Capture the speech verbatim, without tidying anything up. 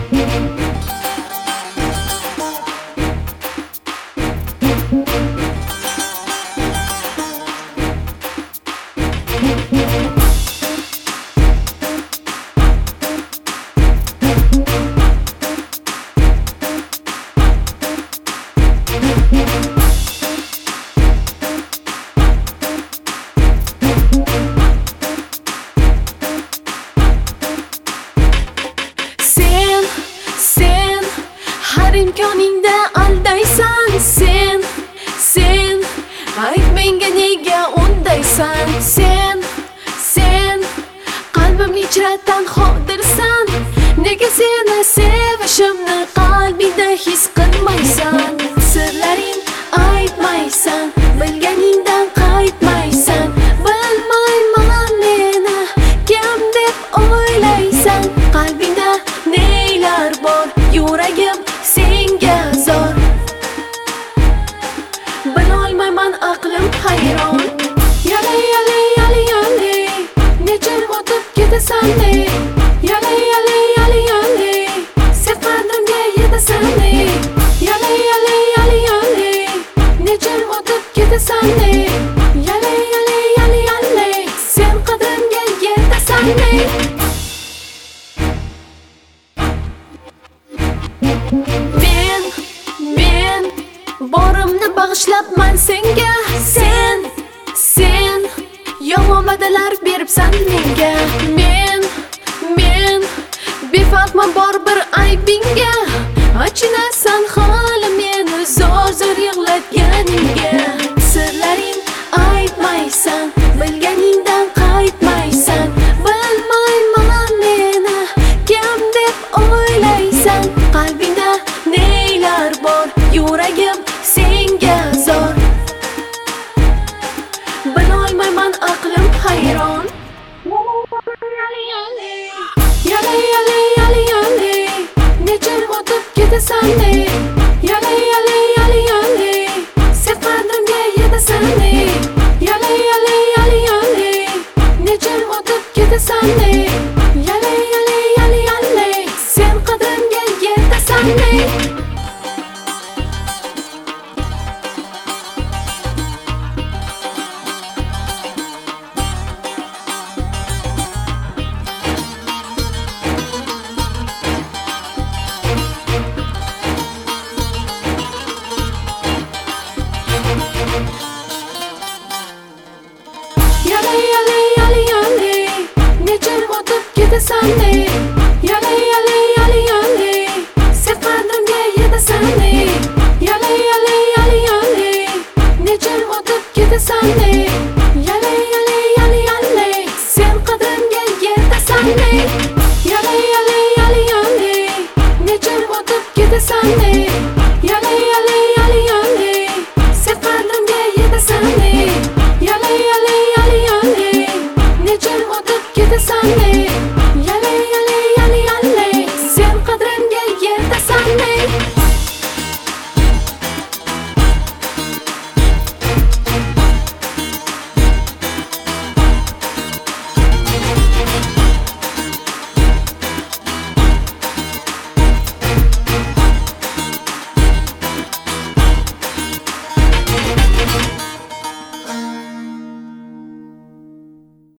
imkoningda aldaysan sen sen ayt menga nega undaysan sen sen qalbim ichradan xotirsan nega seni sevishimni qalbingda his qilmaysan sirlaring aytmaysan bilganingdan qaytmaysan bilmayman meni kim deb o'ylaysan qalbingda nelar bor yuragim senga zor bilolmayman aqlim hayron yali yali yali yali nechun o'tib ketasan ne yali yali yali yali sen qadrimga yetasan ne yali yali yali yali nechun o'tib ketasan ne yali yali yali yali sen qadrimga yetasan ne Men, men borimni bag'ishlabman senga sen, sen yomonva'dalar beribsan menga men, men befarqman bor bir aybingga achinasan hali meni zo'r zo'r yig'latganingga sirlaring aytmaysan bilganingdan qaytmaysan bilmayman meni kim deb o'ylaysan qalbingda nelar bor yuragim senga zor bilolmayman aqlim hayron yali yali yali yali yali yali nechun o'tib ketasan ne yali yali yali yali sen qadrimga yetasan ne yali yali yali yali nechun o'tib ketasan ne yali yali yali yali sen qadrimga yetasan ne Yali yali yali yali nechun o'tib ketasan ne